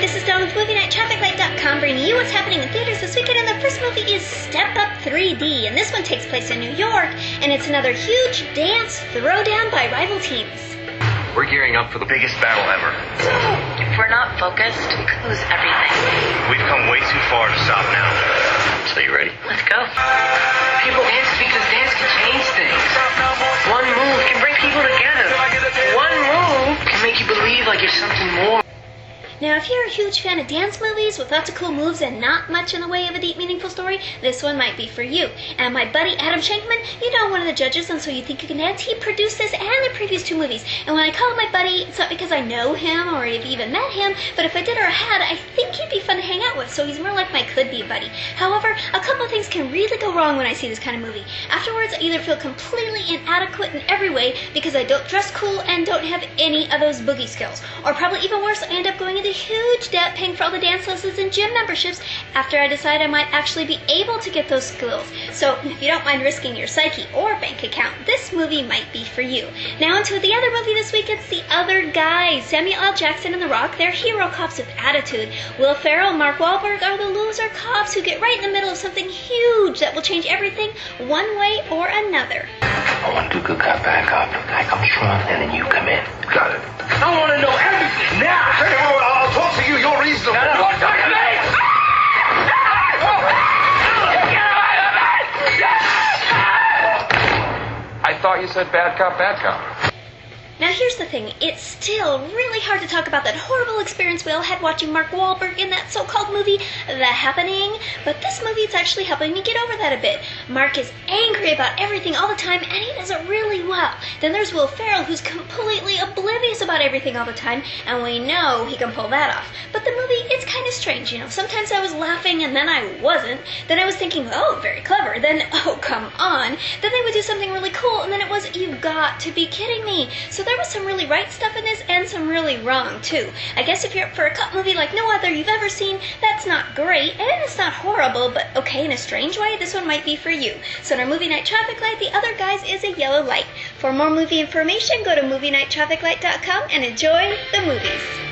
this is Dawn with MovieNightTrafficLight.com bringing you what's happening in theaters this weekend, and the first movie is Step Up 3D, and this one takes place in New York, and it's another huge dance throwdown by rival teams. We're gearing up for the biggest battle ever. If we're not focused, we could lose everything. We've come way too far to stop now. So you ready? Let's go. People dance because dance can change things. One move can bring people together. One move can make you believe like you're something more. Now, if you're a huge fan of dance movies with lots of cool moves and not much in the way of a deep, meaningful story, this one might be for you. And my buddy Adam Shankman, you know, one of the judges on So You Think You Can Dance, he produced this and the previous two movies. And when I call him my buddy, it's not because I know him or have even met him, but if I did or had, I think he'd be fun to hang out with, so he's more like my could-be buddy. However, a couple of things can really go wrong when I see this kind of movie. Afterwards, I either feel completely inadequate in every way because I don't dress cool and don't have any of those boogie skills. Or probably even worse, I end up going into huge debt paying for all the dance lessons and gym memberships after I decide I might actually be able to get those skills. So if you don't mind risking your psyche or bank account, this movie might be for you. Now into the other movie this week, it's The Other Guys. Samuel L. Jackson and The Rock, they're hero cops with attitude. Will Ferrell and Mark Wahlberg are the loser cops who get right in the middle of something huge that will change everything one way or another. I want to do good cop, bad cop. I come strong, and then you come in. Got it. I want to know everything now. Hey, I'll talk to you. You're reasonable. No. Don't talk to me! I thought you said bad cop, bad cop. Now here's the thing, it's still really hard to talk about that horrible experience we all had watching Mark Wahlberg in that so-called movie, The Happening, but this movie is actually helping me get over that a bit. Mark is angry about everything all the time, and he does it really well. Then there's Will Ferrell, who's completely oblivious about everything all the time, and we know he can pull that off. But the movie, it's kind of strange, you know. Sometimes I was laughing, and then I wasn't. Then I was thinking, oh, very clever. Then, oh, come on. Then they would do something really cool, and then it was, you've got to be kidding me. So there was some really right stuff in this and some really wrong too. I guess if you're up for a cop movie like no other you've ever seen, that's not great, and it's not horrible, but okay, in a strange way, this one might be for you. So in our Movie Night Traffic Light, The Other Guys is a yellow light. For more movie information, go to MovieNightTrafficLight.com and enjoy the movies.